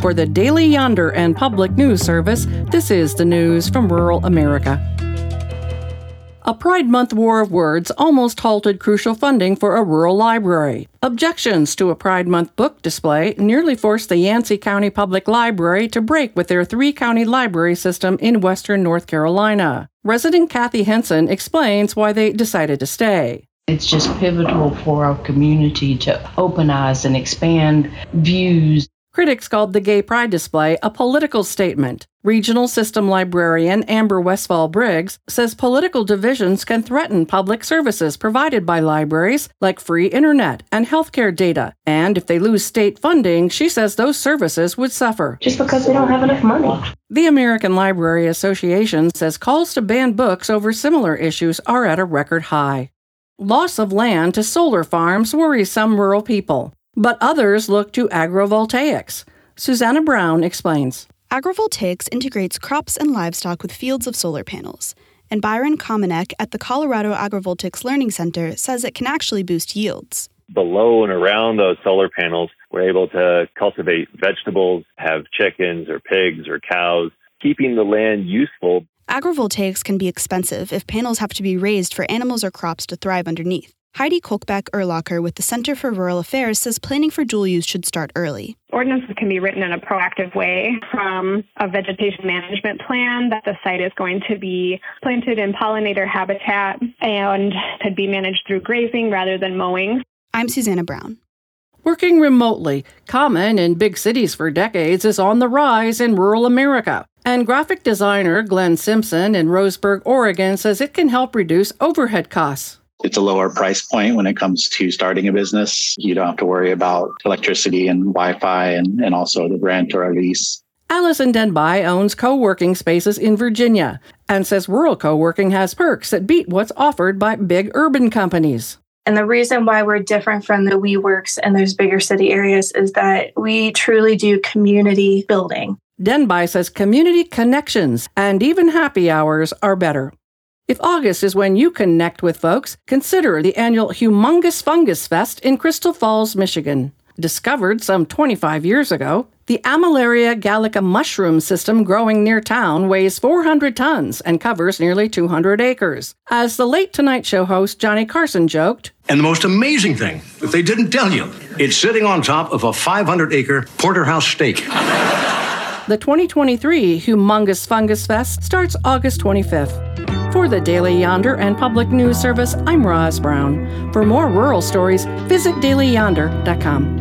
For the Daily Yonder and Public News Service, this is the news from rural America. A Pride Month war of words almost halted crucial funding for a rural library. Objections to a Pride Month book display nearly forced the Yancey County Public Library to break with their 3-county library system in western North Carolina. Resident Kathy Henson explains why they decided to stay. It's just pivotal for our community to open eyes and expand views. Critics called the Gay Pride display a political statement. Regional System Librarian Amber Westfall Briggs says political divisions can threaten public services provided by libraries like free internet and healthcare data. And if they lose state funding, she says those services would suffer. Just because they don't have enough money. The American Library Association says calls to ban books over similar issues are at a record high. Loss of land to solar farms worries some rural people, but others look to agrovoltaics. Susanna Brown explains. Agrovoltaics integrates crops and livestock with fields of solar panels, and Byron Komanek at the Colorado Agrovoltaics Learning Center says it can actually boost yields. Below and around those solar panels, we're able to cultivate vegetables, have chickens or pigs or cows, keeping the land useful. Agrovoltaics can be expensive if panels have to be raised for animals or crops to thrive underneath. Heidi Kolkbeck-Erlacher with the Center for Rural Affairs says planning for dual use should start early. Ordinances can be written in a proactive way, from a vegetation management plan that the site is going to be planted in pollinator habitat and could be managed through grazing rather than mowing. I'm Susanna Brown. Working remotely, common in big cities for decades, is on the rise in rural America. And graphic designer Glenn Simpson in Roseburg, Oregon, says it can help reduce overhead costs. It's a lower price point when it comes to starting a business. You don't have to worry about electricity and Wi-Fi and also the rent or a lease. Allison Denby owns co-working spaces in Virginia and says rural co-working has perks that beat what's offered by big urban companies. And the reason why we're different from the WeWorks and those bigger city areas is that we truly do community building. Denby says community connections and even happy hours are better. If August is when you connect with folks, consider the annual Humongous Fungus Fest in Crystal Falls, Michigan. Discovered some 25 years ago, the Amalaria gallica mushroom system growing near town weighs 400 tons and covers nearly 200 acres. As the Late Tonight Show host Johnny Carson joked, and the most amazing thing, if they didn't tell you, it's sitting on top of a 500-acre porterhouse steak. The 2023 Humongous Fungus Fest starts August 25th. For the Daily Yonder and Public News Service, I'm Roz Brown. For more rural stories, visit dailyyonder.com.